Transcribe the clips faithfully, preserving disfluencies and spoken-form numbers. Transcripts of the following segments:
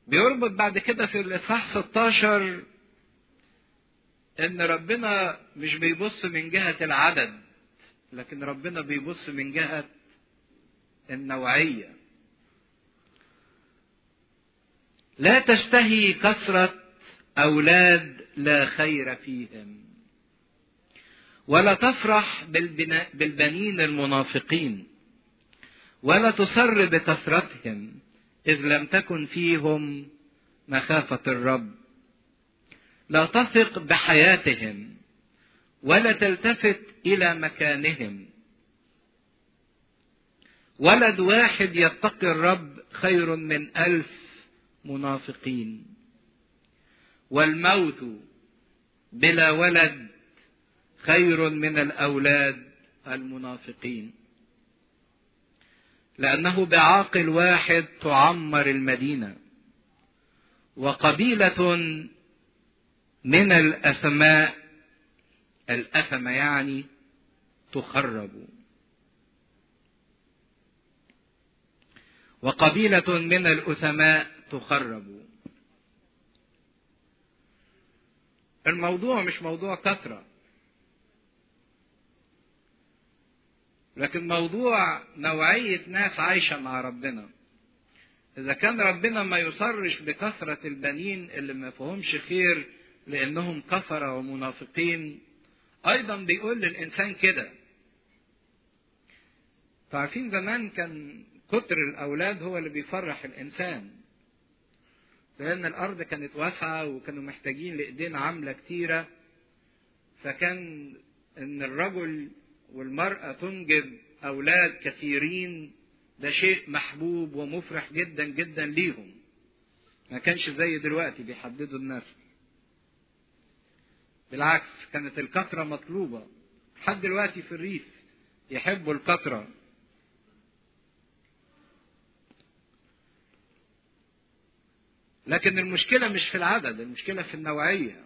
بيربط بعد كده في الإصحاح ستاشر إن ربنا مش بيبص من جهة العدد، لكن ربنا بيبص من جهة النوعية. لا تشتهي كثرة أولاد لا خير فيهم، ولا تفرح بالبنين المنافقين، ولا تسر بكثرتهم إذ لم تكن فيهم مخافة الرب. لا تثق بحياتهم ولا تلتفت إلى مكانهم. ولد واحد يتقي الرب خير من ألف منافقين، والموت بلا ولد خير من الأولاد المنافقين. لأنه بعاقل واحد تعمر المدينة، وقبيلة من الأثماء، الأثمة يعني تخرب، وقبيلة من الأثماء تخرب. الموضوع مش موضوع كثرة، لكن موضوع نوعية ناس عايشة مع ربنا. إذا كان ربنا ما يصرش بكثرة البنين اللي ما فيهمش خير لأنهم كفرة ومنافقين، أيضا بيقول للإنسان كده. تعرفين زمان كان كتر الأولاد هو اللي بيفرح الإنسان، لأن الأرض كانت واسعة وكانوا محتاجين لإيدين عاملة كتيرة، فكان إن الرجل والمرأة تنجب أولاد كثيرين ده شيء محبوب ومفرح جدا جدا ليهم. ما كانش زي دلوقتي بيحددوا النسل، بالعكس كانت الكثرة مطلوبة. لحد دلوقتي في الريف يحبوا الكثرة. لكن المشكلة مش في العدد، المشكلة في النوعية.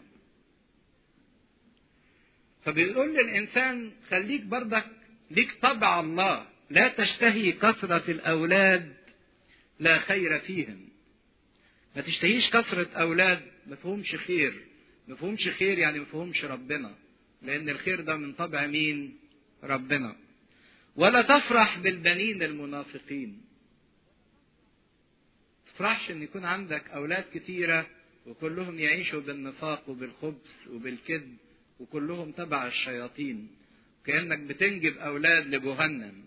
فبيقول للإنسان خليك برضك ليك طبع الله، لا تشتهي كثرة الأولاد لا خير فيهم. ما تشتهيش كثرة أولاد ما فيهمش خير. ما فيهمش خير يعني ما فيهمش ربنا، لأن الخير ده من طبع مين؟ ربنا. ولا تفرح بالبنين المنافقين. تفرحش ان يكون عندك أولاد كتيرة وكلهم يعيشوا بالنفاق وبالخبث وبالكذب وكلهم تبع الشياطين، كأنك بتنجب أولاد لجهنم.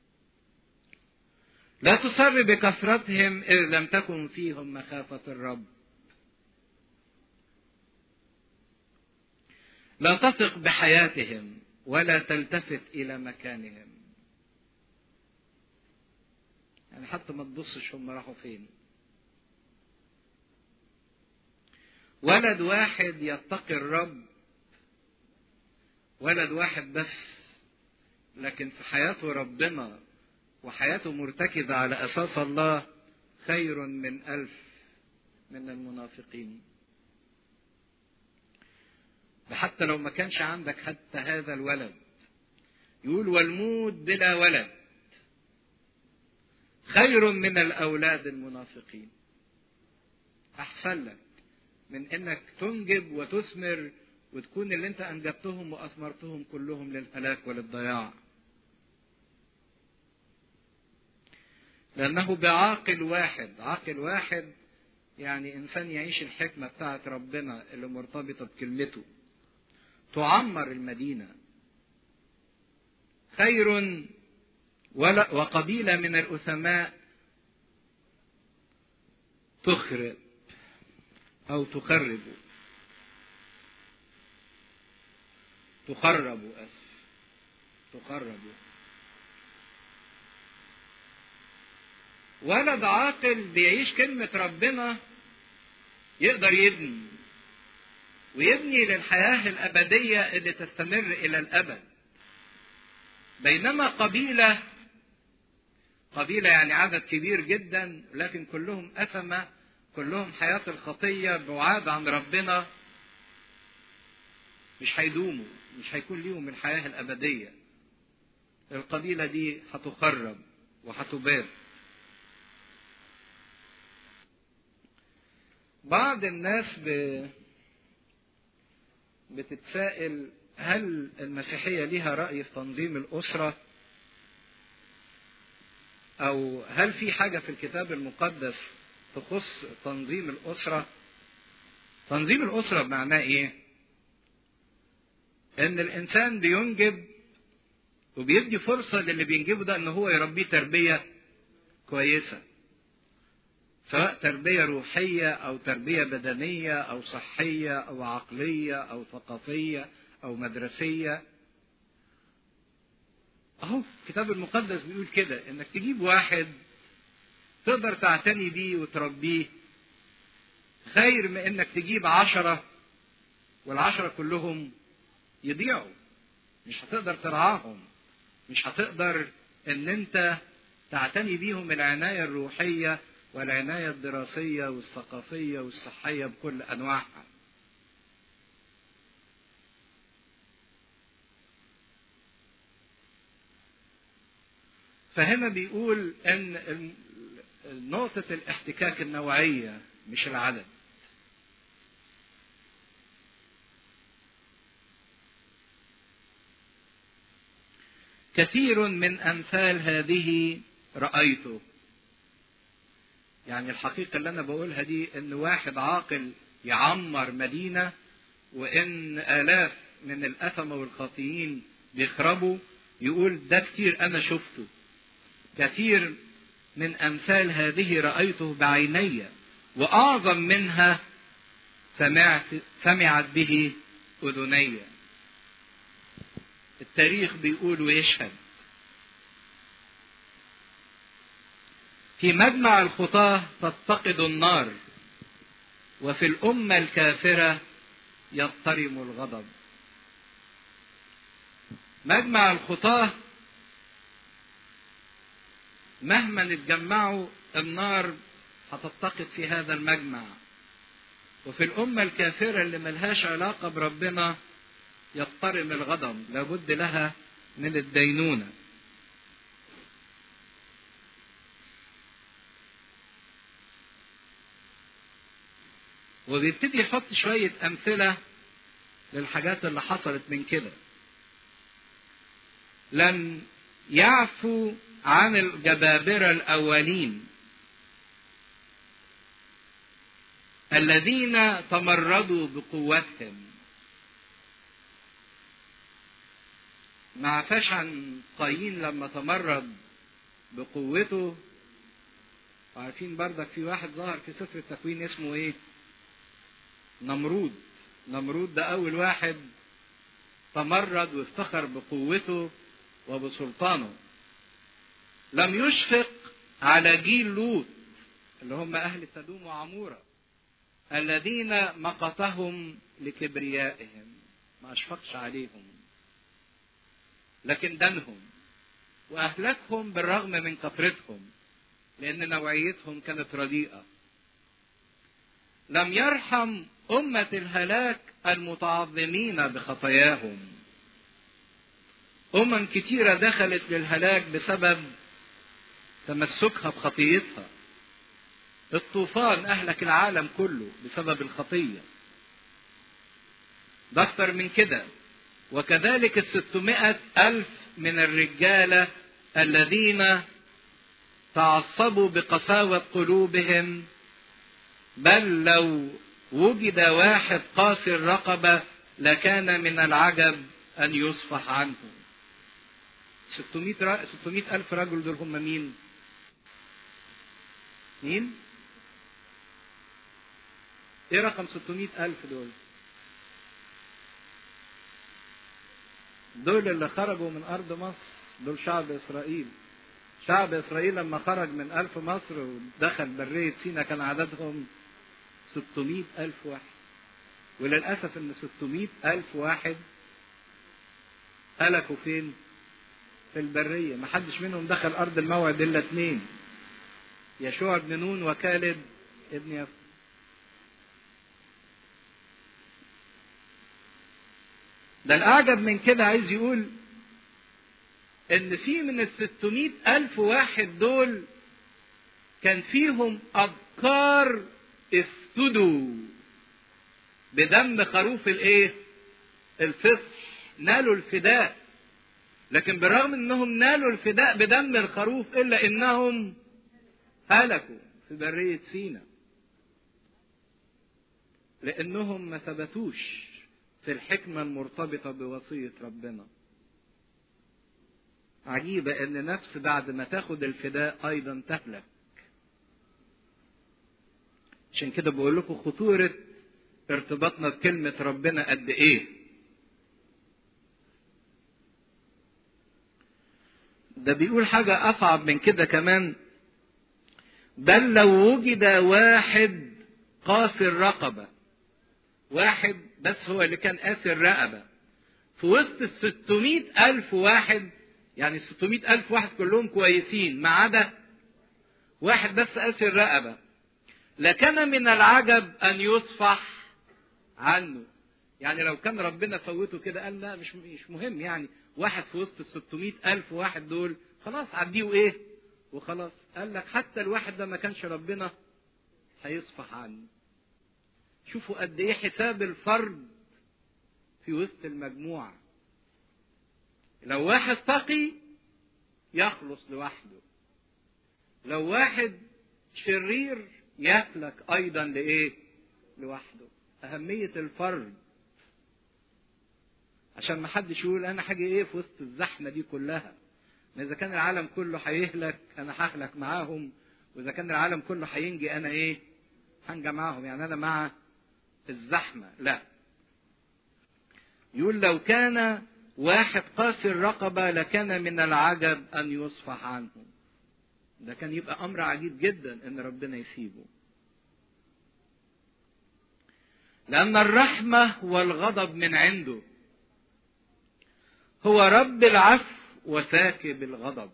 لا تسر بكثرتهم إذ لم تكن فيهم مخافة الرب. لا تثق بحياتهم ولا تلتفت إلى مكانهم. يعني حتى ما تبصش هم راحوا فين. ولد واحد يتقي الرب، ولد واحد بس، لكن في حياته ربنا وحياته مرتكزة على أساس الله خير من ألف من المنافقين. حتى لو ما كانش عندك حتى هذا الولد، يقول والموت بلا ولد خير من الأولاد المنافقين. أحسن لك من إنك تنجب وتثمر وتكون اللي أنت أنجبتهم وأثمرتهم كلهم للهلاك وللضياع. لأنه بعاقل واحد، عاقل واحد يعني إنسان يعيش الحكمة بتاعت ربنا اللي مرتبطة بكلمته، تعمر المدينة خير وقبيلة من الأثماء تخرب أو تخرب تخرب أسف تخرب. ولد عاقل بيعيش كلمة ربنا يقدر يبني ويبني للحياة الأبدية اللي تستمر إلى الأبد. بينما قبيلة قبيلة يعني عدد كبير جدا لكن كلهم أثمة، كلهم حياة الخطية بعاد عن ربنا، مش هيدوموا، مش هيكون ليهم الحياة الأبدية. القبيلة دي هتخرب وهتباد. بعض الناس ب... بتتساءل هل المسيحية ليها رأي في تنظيم الأسرة؟ أو هل في حاجة في الكتاب المقدس تخص تنظيم الأسرة؟ تنظيم الأسرة بمعناه إيه؟ إن الإنسان بينجب وبيدي فرصة للي بينجبه ده إن هو يربيه تربية كويسة، سواء تربية روحية أو تربية بدنية أو صحية أو عقلية أو ثقافية أو مدرسية. أهو الكتاب المقدس بيقول كده، إنك تجيب واحد تقدر تعتني بيه وتربيه خير من إنك تجيب عشرة والعشرة كلهم يضيعوا، مش هتقدر ترعاهم، مش هتقدر إن أنت تعتني بيهم العناية الروحية والعناية الدراسية والثقافية والصحية بكل أنواعها. فهنا بيقول أن نقطة الاحتكاك النوعية مش العدد. كثير من أمثال هذه رأيته. يعني الحقيقة اللي أنا بقولها دي إن واحد عاقل يعمر مدينة وإن آلاف من الأثمة والخاطئين بيخربوا، يقول ده كتير أنا شفته. كثير من أمثال هذه رأيته بعيني وأعظم منها سمعت سمعت به أذني. التاريخ بيقول ويشهد. في مجمع الخطاة تتقد النار وفي الأمة الكافرة يضطرم الغضب. مجمع الخطاة مهما نتجمعوا النار هتتقد في هذا المجمع، وفي الأمة الكافرة اللي ملهاش علاقة بربنا يضطرم الغضب، لابد لها من الدينونة. وبيبتدي يحط شوية أمثلة للحاجات اللي حصلت من كده. لن يعفو عن الجبابرة الأولين الذين تمردوا بقوتهم. ما عفاش عن قايين لما تمرد بقوته. عارفين بردك في واحد ظهر في سفر التكوين اسمه ايه؟ نمرود. نمرود ده أول واحد تمرد وافتخر بقوته وبسلطانه. لم يشفق على جيل لوط اللي هم أهل سدوم وعمورة الذين مقتهم لكبريائهم، ما أشفقش عليهم لكن دنهم وأهلكهم بالرغم من كثرتهم لأن نوعيتهم كانت رديئة. لم يرحم أمة الهلاك المتعظمين بخطاياهم. أمم كتيرة دخلت للهلاك بسبب تمسكها بخطيتها. الطوفان أهلك العالم كله بسبب الخطية. ده أكتر من كده. وكذلك الستمائة ألف من الرجالة الذين تعصبوا بقساوة قلوبهم، بل لو وجد واحد قاسي الرقبة لكان من العجب أن يصفح عنه. ستمائة ألف رجل دول هم مين؟ مين؟ ايه رقم ستمائة ألف دول؟ دول اللي خرجوا من أرض مصر، دول شعب إسرائيل. شعب إسرائيل لما خرج من ألف مصر ودخل برية سينا كان عددهم ستمائة ألف واحد. وللأسف إن ستمائة ألف واحد هلكوا فين؟ في البرية. ما حدش منهم دخل أرض الموعد إلا اثنين، يشوع بن نون وكالب ابن يفو. ده الأعجب من كده عايز يقول إن في من الستمائة ألف واحد دول كان فيهم أبكار افتدوا بدم خروف الايه؟ الفصح. نالوا الفداء. لكن بالرغم انهم نالوا الفداء بدم الخروف الا انهم هلكوا في برية سيناء، لانهم ما ثبتوش في الحكمة المرتبطة بوصية ربنا. عجيبة ان نفس بعد ما تاخد الفداء ايضا تهلك. عشان كده بقول لكم خطورة ارتباطنا بكلمة ربنا قد ايه. ده بيقول حاجة اصعب من كده كمان. بل لو وجد واحد قاسي الرقبة، واحد بس هو اللي كان قاسي الرقبة في وسط الستمائة ألف واحد، يعني ستمائة ألف واحد كلهم كويسين ما عدا واحد بس قاسي الرقبة، لكان من العجب أن يصفح عنه. يعني لو كان ربنا فوته كده قال لا مش مش مهم، يعني واحد في وسط الستمائة ألف واحد دول خلاص عديه ايه وخلاص. قال لك حتى الواحد ده ما كانش ربنا هيصفح عنه. شوفوا قد ايه حساب الفرد في وسط المجموعة. لو واحد تقي يخلص لوحده، لو واحد شرير يهلك ايضا لايه؟ لوحده. اهمية الفرد، عشان ما حدش يقول انا حاجة ايه في وسط الزحمة دي كلها. اذا كان العالم كله هيهلك انا ههلك معاهم، واذا كان العالم كله هينجي انا ايه؟ هنجي معاهم. يعني انا مع الزحمة؟ لا. يقول لو كان واحد قاسي الرقبة لكان من العجب ان يصفح عنه. ده كان يبقى امر عجيب جدا ان ربنا يسيبه. لان الرحمة والغضب من عنده. هو رب العفو وساكب الغضب.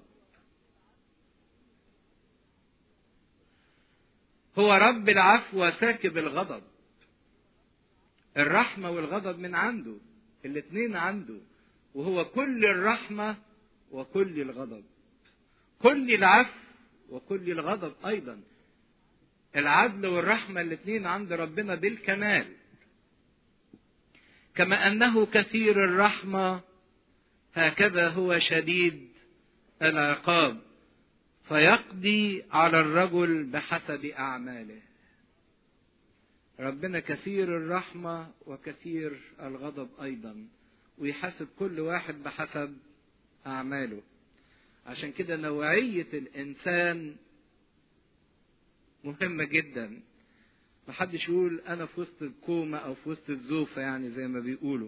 هو رب العفو وساكب الغضب. الرحمة والغضب من عنده، الاثنين عنده، وهو كل الرحمة وكل الغضب، كل العفو وكل الغضب ايضا. العدل والرحمة الاثنين عند ربنا بالكمال. كما انه كثير الرحمة هكذا هو شديد العقاب، فيقضي على الرجل بحسب اعماله. ربنا كثير الرحمة وكثير الغضب ايضا، ويحاسب كل واحد بحسب اعماله. عشان كده نوعية الانسان مهمة جدا. محدش يقول انا في وسط الكومة او في وسط الزوفة، يعني زي ما بيقولوا.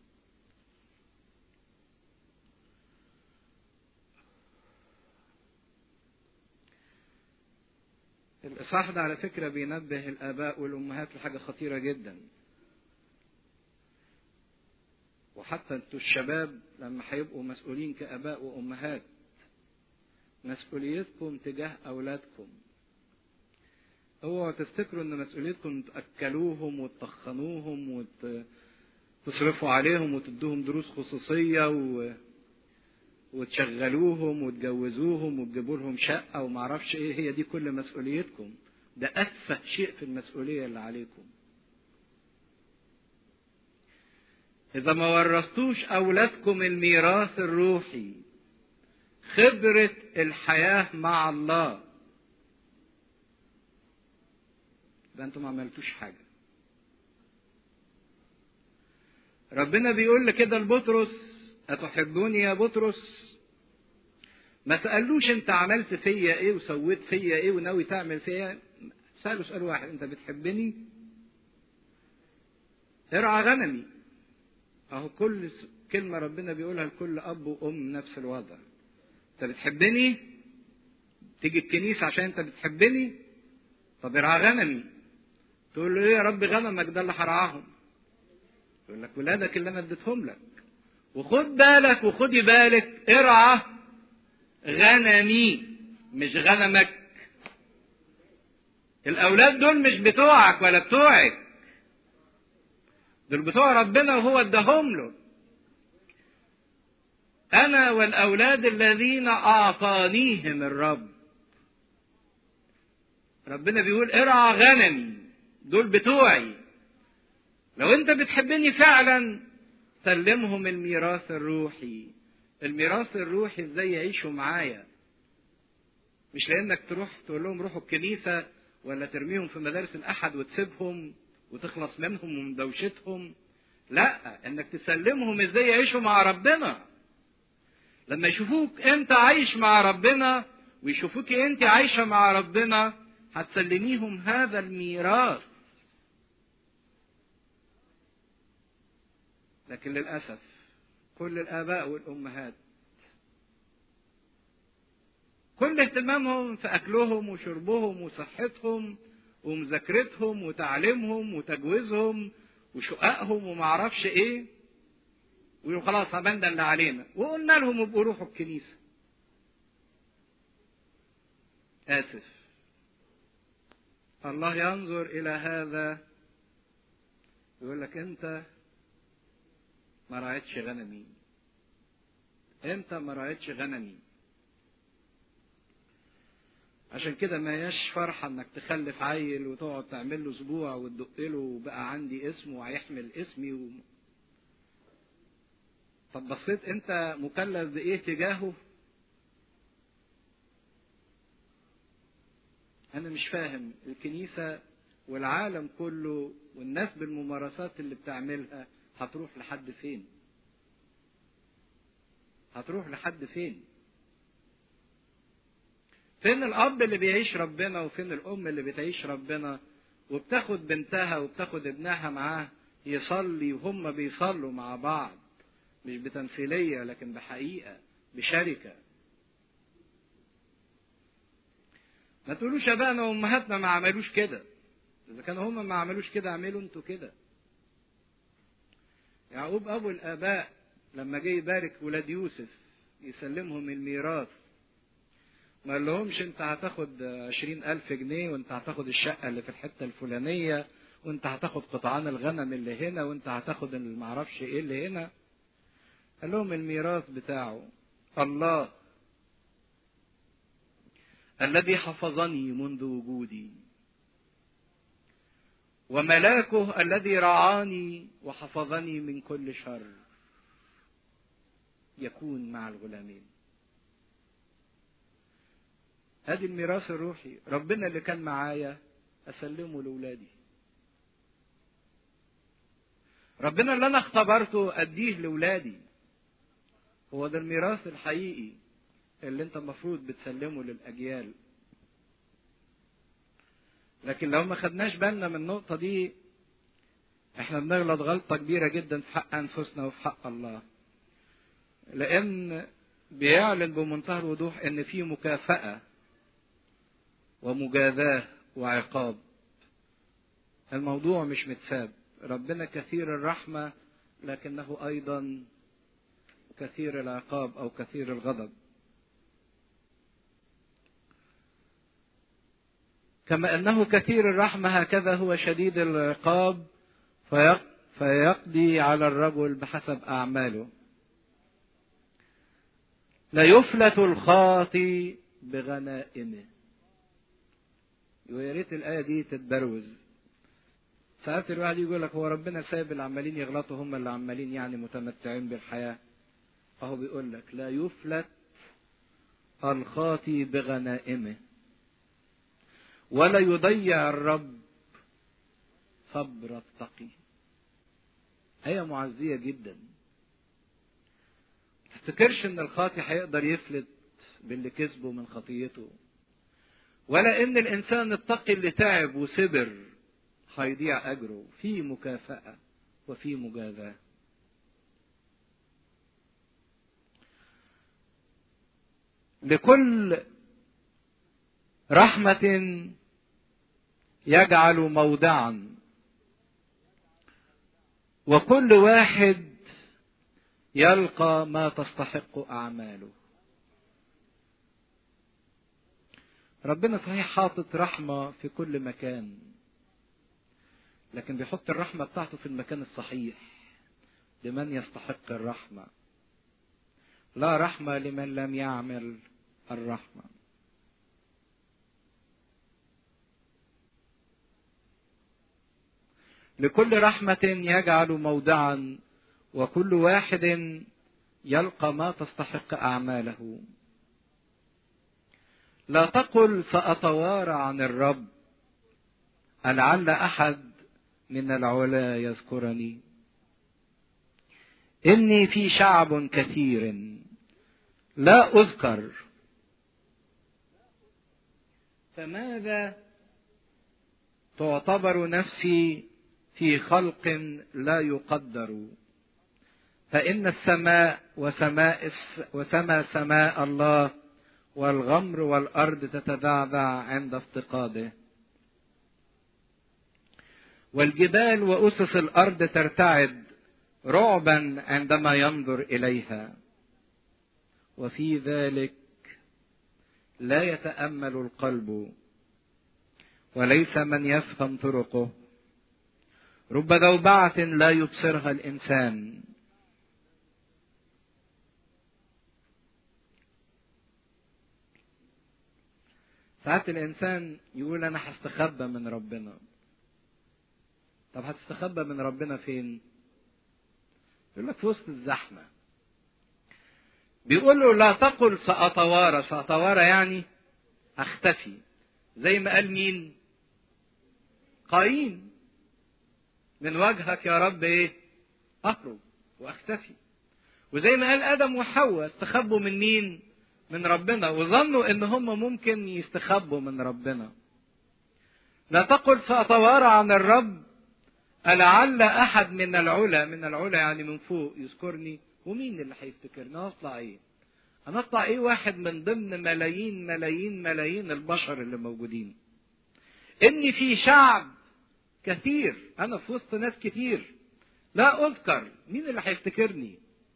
الإصحاح ده على فكرة بينبه الآباء والأمهات لحاجة خطيرة جدا. وحتى انتوا الشباب لما هيبقوا مسؤولين كآباء وأمهات، مسؤوليتكم تجاه أولادكم. اوعوا تفتكروا ان مسؤوليتكم تأكلوهم وتطخنوهم وتصرفوا عليهم وتدوهم دروس خصوصية و... وتشغلوهم وتجوزوهم وتجيبوا لهم شقة وما اعرفش ايه. هي دي كل مسؤوليتكم. ده أتفه شيء في المسؤولية اللي عليكم. إذا ما ورثتوش أولادكم الميراث الروحي، خبرة الحياة مع الله، ده أنتم ما عملتوش حاجة. ربنا بيقول لكده لبطرس: أتحبوني يا بطرس؟ ما سألوش أنت عملت فيا إيه وسويت فيا إيه وناوي تعمل فيا. سألوا سؤال واحد: أنت بتحبني؟ ارعى غنمي. أهو كل كلمة ربنا بيقولها لكل أب وأم نفس الوضع. أنت بتحبني؟ تيجي الكنيسة عشان أنت بتحبني؟ طب ارعى غنمي. تقول له إيه يا رب؟ غنمك ده اللي هرعاهم. يقول لك ولادك اللي أنا اديتهم لك. وخد بالك وخدي بالك، ارعى غنمي مش غنمك. الأولاد دول مش بتوعك ولا بتوعك، دول بتوع ربنا وهو اداهم له. أنا والأولاد الذين أعطانيهم الرب. ربنا بيقول ارعى غنمي. دول بتوعي. لو انت بتحبني فعلا سلمهم الميراث الروحي. الميراث الروحي ازاي يعيشوا معايا، مش لانك تروح تقول لهم روحوا الكنيسة ولا ترميهم في مدارس الاحد وتسيبهم وتخلص منهم ومن دوشتهم. لا، انك تسلمهم ازاي يعيشوا مع ربنا. لما يشوفوك انت عايش مع ربنا ويشوفوك انت عايشة مع ربنا هتسلميهم هذا الميراث. لكن للأسف كل الآباء والأمهات كل اهتمامهم في أكلهم وشربهم وصحتهم ومذاكرتهم وتعليمهم وتجويزهم وشقائهم ومعرفش ايه، ويقولوا خلاص عملنا اللي علينا وقلنا لهم ابقوا روحوا الكنيسة. آسف، الله ينظر إلى هذا يقول لك أنت ما راعيتش غنمي، أنت ما راعيتش غنمي. عشان كده ما هياش فرحة انك تخلف عيل وتقعد تعمل له اسبوع وتدق له وبقى عندي اسم وهيحمل اسمي و... طب بصيت انت مكلف بايه تجاهه؟ انا مش فاهم. الكنيسة والعالم كله والناس بالممارسات اللي بتعملها هتروح لحد فين؟ هتروح لحد فين؟ فين الاب اللي بيعيش ربنا وفين الام اللي بتعيش ربنا وبتاخد بنتها وبتاخد ابنها معاه يصلي وهم بيصلوا مع بعض، مش بتمثيلية لكن بحقيقة بشركة. ما تقولوش ابائنا وامهاتنا ما عملوش كده. اذا كانوا هم ما عملوش كده اعملوا انتوا كده. يعقوب ابو الاباء لما جه يبارك ولاد يوسف يسلمهم الميراث ما قال لهمش انت هتاخد عشرين الف جنيه وانت هتاخد الشقة اللي في الحتة الفلانية وانت هتاخد قطعان الغنم اللي هنا وانت هتاخد المعرفش ايه اللي هنا. قال لهم الميراث بتاعه الله الذي حفظني منذ وجودي وملاكه الذي رعاني وحفظني من كل شر يكون مع الغلامين. هذه الميراث الروحي. ربنا اللي كان معايا أسلمه لأولادي. ربنا اللي أنا اختبرته أديه لأولادي. هو ده الميراث الحقيقي اللي أنت المفروض بتسلمه للأجيال. لكن لو ما خدناش بالنا من النقطة دي احنا بنغلط غلطة كبيرة جدا في حق أنفسنا وفي حق الله. لأن بيعلن بمنتهى الوضوح إن في مكافأة ومجازاة وعقاب. الموضوع مش متساب. ربنا كثير الرحمة لكنه أيضا كثير العقاب أو كثير الغضب. كما أنه كثير الرحمة هكذا هو شديد العقاب فيقضي على الرجل بحسب أعماله. لا يفلت الخاطي بغنائمه. ويا ريت الآية دي تتبروز. ساعات الواحد يقول لك هو ربنا سايب العمالين يغلطوا هم اللي عمالين يعني متمتعين بالحياة. فهو بيقول لك لا يفلت الخاطي بغنائمه ولا يضيع الرب صبر التقي. آية معزية جدا. ما تفتكرش ان الخاطي هيقدر يفلت باللي كسبه من خطيته، ولا ان الانسان التقي اللي تعب وصبر هيضيع اجره. في مكافأة وفي مجازاة. لكل رحمة يجعل موضعا وكل واحد يلقى ما تستحق أعماله. ربنا صحيح حاطط رحمة في كل مكان، لكن بيحط الرحمة بتاعته في المكان الصحيح لمن يستحق الرحمة. لا رحمة لمن لم يعمل الرحمة. لكل رحمة يجعل موضعا، وكل واحد يلقى ما تستحق أعماله. لا تقل سأتوارى عن الرب، لعل أحد من العلا يذكرني. إني في شعب كثير لا أذكر، فماذا تعتبر نفسي في خلق لا يقدر؟ فإن السماء وسماء وسما سماء الله، والغمر والأرض تتذعذع عند افتقاده، والجبال وأسس الأرض ترتعد رعبا عندما ينظر إليها. وفي ذلك لا يتأمل القلب، وليس من يفهم طرقه. رب ذوبعة لا يبصرها الإنسان، ساعات الإنسان يقول أنا هستخبى من ربنا. طب هتستخبى من ربنا فين؟ يقول لك في وسط الزحمة. بيقول له لا تقل سأتوارى، سأتوارى يعني أختفي، زي ما قال مين؟ قايين، من وجهك يا رب إيه؟ أهرب وأختفي. وزي ما قال آدم وحواء استخبوا من مين؟ من ربنا، وظنوا إن هم ممكن يستخبوا من ربنا. لا تقل سأتوارى عن الرب، ألعل أحد من العلا، من العلا يعني من فوق، يذكرني. ومين اللي هيفتكرني؟ أنا أطلع إيه؟ أنا أطلع إيه واحد من ضمن ملايين ملايين ملايين البشر اللي موجودين؟ إني في شعب كثير، أنا في وسط ناس كتير لا أذكر، مين اللي هيفتكرني؟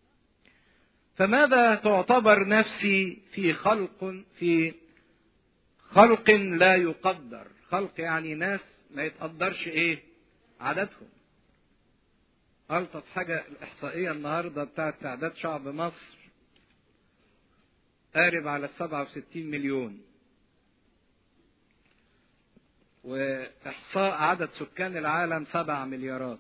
فماذا تعتبر نفسي في خلق في خلق لا يقدر؟ خلق يعني ناس ما يتقدرش إيه عددهم. ألطف حاجة الإحصائية النهاردة بتاعت تعداد شعب مصر قارب على السبعة وستين مليون، وإحصاء عدد سكان العالم سبع مليارات.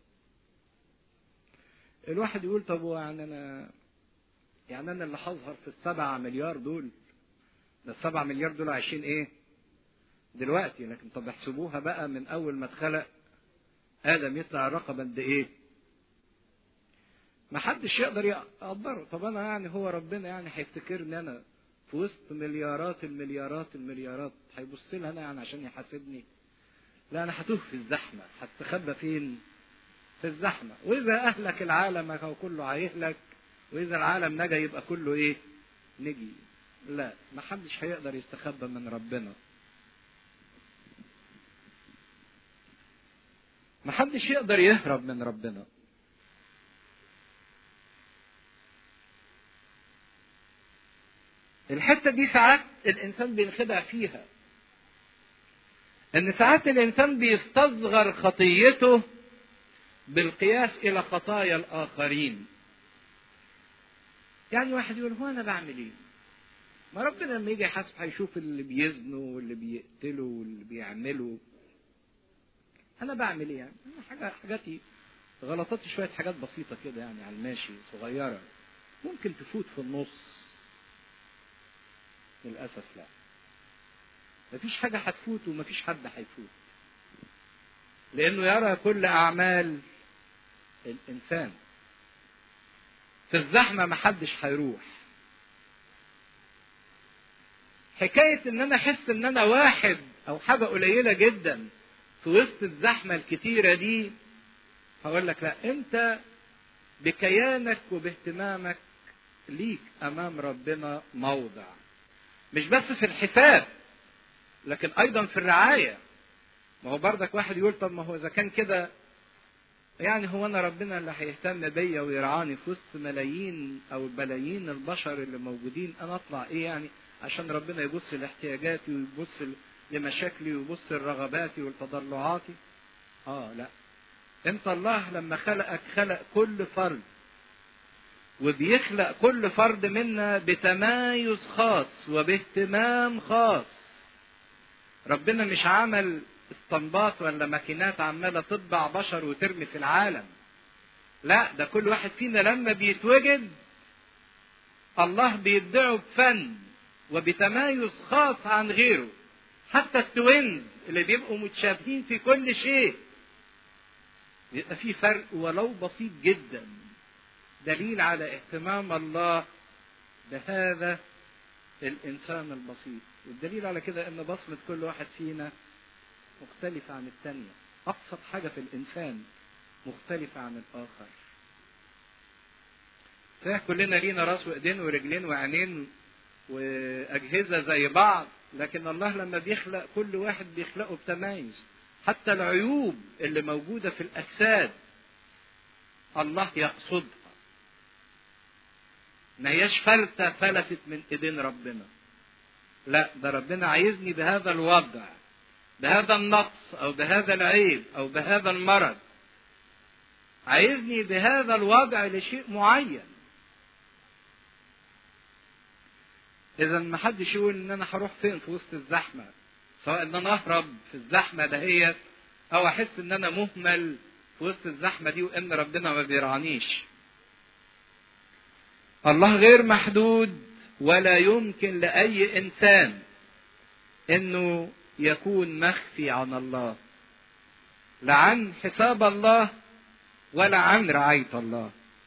الواحد يقول طب يعني أنا يعني أنا اللي هظهر في السبعة مليار دول؟ ده السبعة مليار دول عايشين إيه دلوقتي؟ لكن طب احسبوها بقى من أول ما اتخلق آدم يطلع الرقم قد إيه؟ ما حدش يقدر يقدره. طب أنا يعني هو ربنا يعني هيفتكرني أنا في وسط مليارات المليارات المليارات؟ هيبص لها أنا يعني عشان يحاسبني؟ لا، أنا هتوه في الزحمة. هستخبى فين؟ في الزحمة. وإذا أهلك العالم هو كله هيهلك، وإذا العالم نجا يبقى كله إيه؟ نجي. لا، ما حدش هيقدر يستخبى من ربنا. ما حدش يقدر يهرب من ربنا. الحتة دي ساعات الإنسان بينخدع فيها، إن ساعات الإنسان بيستصغر خطيته بالقياس إلى خطايا الآخرين. يعني واحد يقول هو أنا بعمل إيه؟ ما ربنا لما يجي يحاسب هيشوف اللي بيزنوا واللي بيقتلوا واللي بيعملوا. أنا بعمل إيه يعني؟ حاجة حاجاتي غلطاتي شوية حاجات بسيطة كده يعني على الماشي صغيرة، ممكن تفوت في النص. للأسف لا، مفيش حاجة هتفوت ومفيش حد هيفوت، لأنه يرى كل أعمال الإنسان. في الزحمة محدش هيروح. حكاية إن أنا أحس إن أنا واحد أو حاجة قليلة جدا في وسط الزحمة الكتيرة دي، هقول لك لا، أنت بكيانك وباهتمامك ليك أمام ربنا موضع، مش بس في الحساب لكن أيضا في الرعاية. ما هو بردك واحد يقول طب ما هو إذا كان كده يعني هو أنا ربنا اللي هيهتم بيا ويرعاني في وسط ملايين أو بلايين البشر اللي موجودين، أنا أطلع إيه يعني عشان ربنا يبص لاحتياجاتي ويبص لمشاكلي ويبص لرغباتي والتضلعاتي؟ آه لا، أنت الله لما خلقك خلق كل فرد، وبيخلق كل فرد منا بتمايز خاص وباهتمام خاص. ربنا مش عمل اسطمبات ولا ماكينات عمالة تطبع بشر وترمي في العالم. لا، ده كل واحد فينا لما بيتوجد الله بيبدعه بفن وبتمايز خاص عن غيره. حتى التوينز اللي بيبقوا متشابهين في كل شيء بيبقى في فرق ولو بسيط جدا، دليل على اهتمام الله بهذا الإنسان البسيط. والدليل على كده إن بصمة كل واحد فينا مختلفة عن الثانية. أبسط حاجة في الإنسان مختلفة عن الآخر. صحيح كلنا لينا راس وإيدين ورجلين وعينين وأجهزة زي بعض، لكن الله لما بيخلق كل واحد بيخلقه بتمايز. حتى العيوب اللي موجودة في الأجساد الله يقصدها، ما هياش فلتة فلتت من إيدين ربنا. لا، ده ربنا عايزني بهذا الوضع، بهذا النقص أو بهذا العيب أو بهذا المرض، عايزني بهذا الوضع لشيء معين. إذا ما حدش يقول إن أنا هروح فين في وسط الزحمة، سواء إن أنا أهرب في الزحمة دهيت أو أحس إن أنا مهمل في وسط الزحمة دي وإن ربنا ما بيرعانيش. الله غير محدود، ولا يمكن لأي إنسان إنه يكون مخفي عن الله، لا عن حساب الله ولا عن رعاية الله.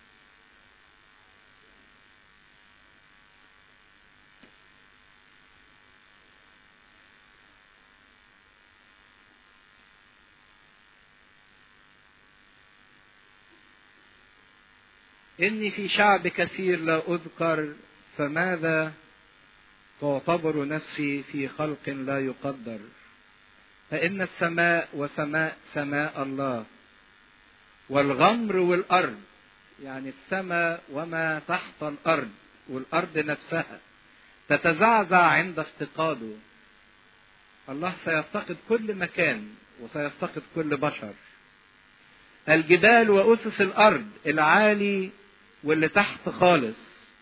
إني في شعب كثير لا أذكر، فماذا تعتبر نفسي في خلق لا يقدر؟ فإن السماء وسماء سماء الله، والغمر والأرض، يعني السماء وما تحت الأرض والأرض نفسها، تتزعزع عند افتقاده. الله سيفتقد كل مكان وسيفتقد كل بشر. الجبال وأسس الأرض، العالي واللي تحت خالص،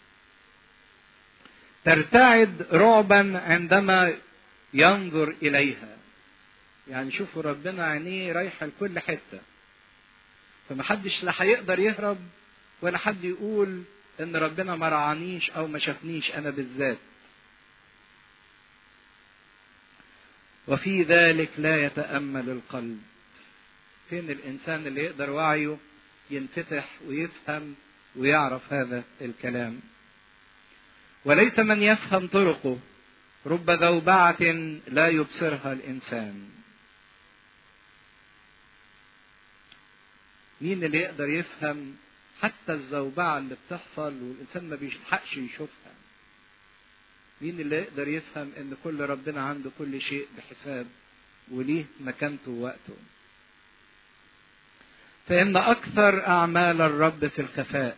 ترتعد رعبا عندما ينظر إليها. يعني شوفوا ربنا عينيه رايحة لكل حتة، فمحدش لا هيقدر يهرب ولا حد يقول إن ربنا ما رعانيش أو ما شافنيش أنا بالذات. وفي ذلك لا يتأمل القلب. فين الإنسان اللي يقدر وعيه ينفتح ويفهم ويعرف هذا الكلام؟ وليس من يفهم طرقه، رب ذوبعة لا يبصرها الإنسان. مين اللي يقدر يفهم حتى الزوبعة اللي بتحصل والإنسان ما بيلحقش يشوفها؟ مين اللي يقدر يفهم إن كل ربنا عنده كل شيء بحساب وليه مكانته ووقته؟ فإن أكثر أعمال الرب في الخفاء،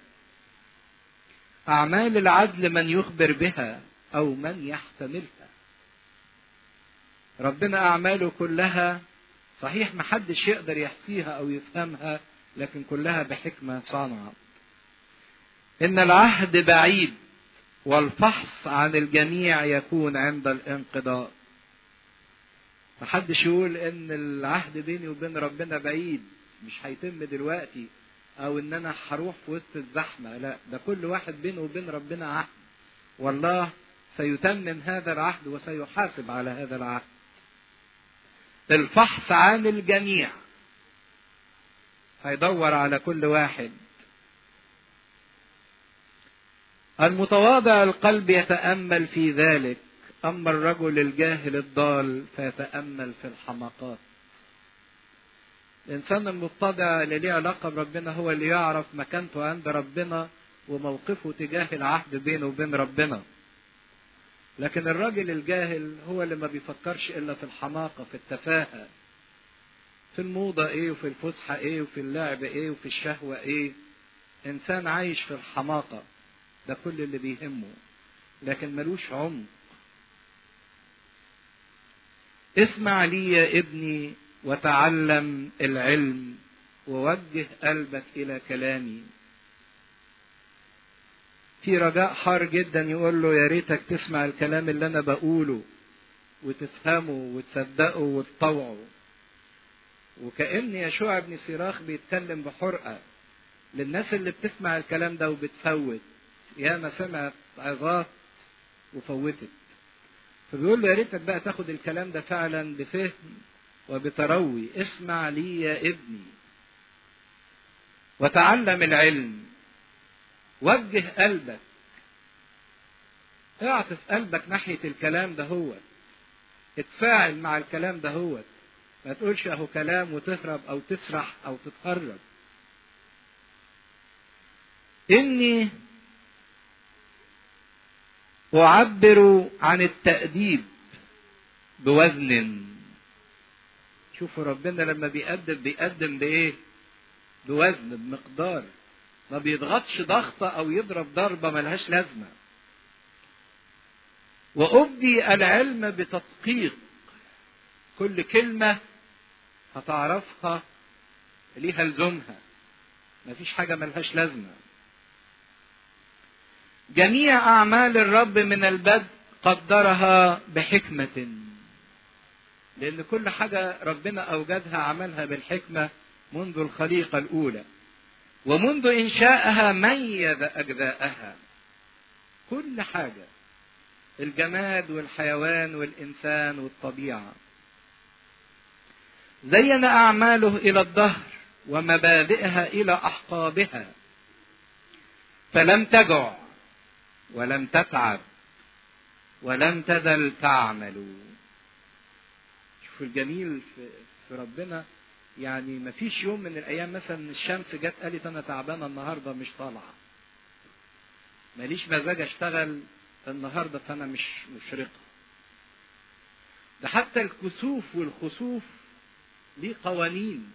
أعمال العدل من يخبر بها أو من يحتملها. ربنا أعماله كلها صحيح محدش يقدر يحصيها أو يفهمها، لكن كلها بحكمة صانعة. إن العهد بعيد والفحص عن الجميع يكون عند الانقضاء. محدش يقول إن العهد بيني وبين ربنا بعيد مش هيتم دلوقتي، او ان انا هروح في وسط الزحمه. لا، ده كل واحد بينه وبين ربنا عهد، والله سيتمم هذا العهد وسيحاسب على هذا العهد. الفحص عن الجميع، هيدور على كل واحد. المتواضع القلب يتأمل في ذلك، اما الرجل الجاهل الضال فيتأمل في الحماقات. الإنسان المتضع اللي ليه علاقة بربنا هو اللي يعرف مكانته عند ربنا وموقفه تجاه العهد بينه وبين ربنا. لكن الراجل الجاهل هو اللي ما بيفكرش إلا في الحماقة، في التفاهة، في الموضة إيه وفي الفسحة إيه وفي اللعب إيه وفي الشهوة إيه. إنسان عايش في الحماقة، ده كل اللي بيهمه، لكن ملوش عمق. اسمع لي يا ابني وتعلم العلم، ووجه قلبك إلى كلامي. في رجاء حار جدا يقول له يا ريتك تسمع الكلام اللي أنا بقوله وتفهمه وتصدقه وتطوعه. وكأن يشوع بن سيراخ بيتكلم بحرقة للناس اللي بتسمع الكلام ده وبتفوت، ياما سمعت عظات وفوتت. فبيقول له يا ريتك بقى تاخد الكلام ده فعلا بفهم وبتروي. اسمع لي يا ابني وتعلم العلم، وجه قلبك، اعطف قلبك ناحية الكلام ده، هو اتفاعل مع الكلام ده، هو ما تقولش اهو كلام وتهرب او تسرح او تتهرب. إني أعبر عن التأديب بوزن. شوفوا ربنا لما بيقدم بيقدم بإيه؟ بوزن، بمقدار، ما بيضغطش ضغطة أو يضرب ضربة ملهاش لازمة. وأبدي العلم بتدقيق، كل كلمة هتعرفها ليها لزومها، مفيش حاجة ملهاش لازمة. جميع أعمال الرب من البدء قدرها بحكمة، لأن كل حاجة ربنا أوجدها عملها بالحكمة منذ الخليقة الأولى، ومنذ إنشائها ميز أجزاءها. كل حاجة، الجماد والحيوان والإنسان والطبيعة. زين أعماله إلى الدهر ومبادئها إلى أحقابها، فلم تجع ولم تتعب ولم تزل تعمل. شوفوا الجميل في, في ربنا، يعني ما فيش يوم من الأيام مثلا الشمس جت قالت أنا تعبانة النهاردة مش طالعة، ماليش مزاج أشتغل النهاردة فأنا مش مشرقة. ده حتى الكسوف والخسوف ليه قوانين،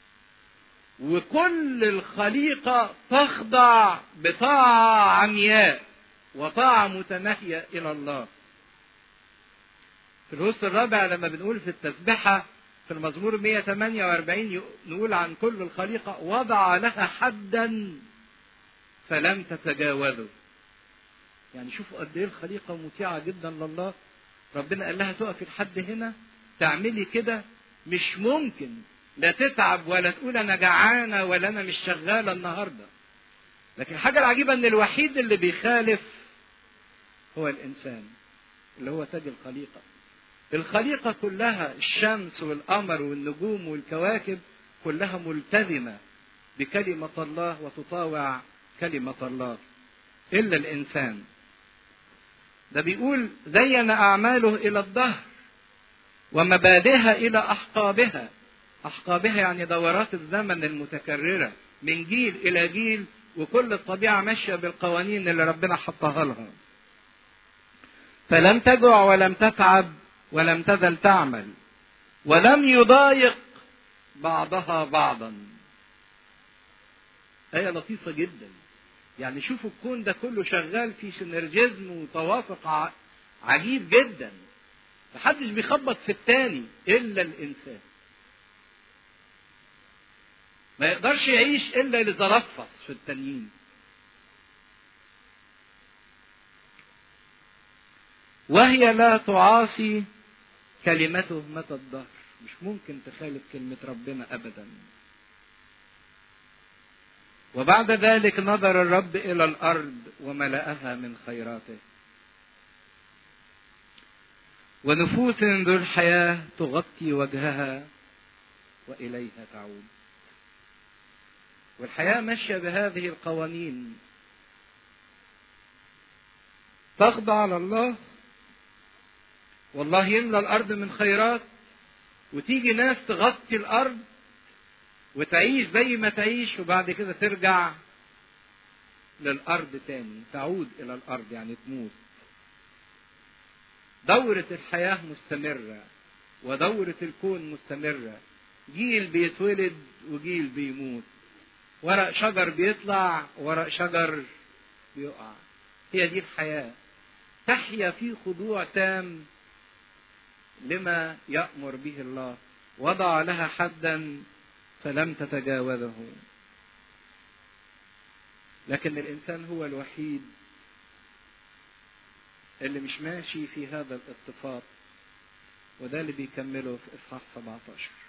وكل الخليقة تخضع بطاعة عمياء وطاعة متناهية إلى الله. في الوصف الرابع لما بنقول في التسبحة في المزمور مئة وثمانية وأربعين نقول عن كل الخليقة وضع لها حدا فلم تتجاوزه. يعني شوفوا قد ايه الخليقة مطيعة جدا لله. ربنا قال لها تقفي لحد هنا، تعملي كده، مش ممكن لا تتعب ولا تقول انا جعانة ولا انا مش شغالة النهاردة. لكن الحاجة العجيبة ان الوحيد اللي بيخالف هو الانسان اللي هو تاج الخليقة. الخليقة كلها، الشمس والقمر والنجوم والكواكب كلها ملتزمة بكلمة الله وتطاوع كلمة الله، إلا الإنسان. ده بيقول زين أعماله إلى الدهر ومبادئها إلى أحقابها. أحقابها يعني دورات الزمن المتكررة من جيل إلى جيل، وكل الطبيعة ماشية بالقوانين اللي ربنا حطها لها. فلم تجع ولم تتعب ولم تزل تعمل ولم يضايق بعضها بعضا. آية لطيفة جدا. يعني شوفوا الكون ده كله شغال في سينرجيزم وتوافق عجيب جدا، محدش بيخبط في التاني إلا الإنسان. ما يقدرش يعيش إلا اللي ترفص في التانيين. وهي لا تعاصي كلمته متى الدهر، مش ممكن تخالف كلمة ربنا أبدا. وبعد ذلك نظر الرب إلى الأرض وملأها من خيراته، ونفوس ذو الحياة تغطي وجهها وإليها تعود. والحياة ماشية بهذه القوانين، تخضع لله والله يملى الأرض من خيرات، وتيجي ناس تغطي الأرض وتعيش زي ما تعيش، وبعد كده ترجع للأرض تاني، تعود إلى الأرض يعني تموت. دورة الحياة مستمرة ودورة الكون مستمرة، جيل بيتولد وجيل بيموت، ورق شجر بيطلع ورق شجر بيقع. هي دي الحياة، تحيا في خضوع تام لما يأمر به الله. وضع لها حدا فلم تتجاوزه. لكن الإنسان هو الوحيد اللي مش ماشي في هذا الاتفاق، وده اللي بيكمله في إصحاح سبعة عشر.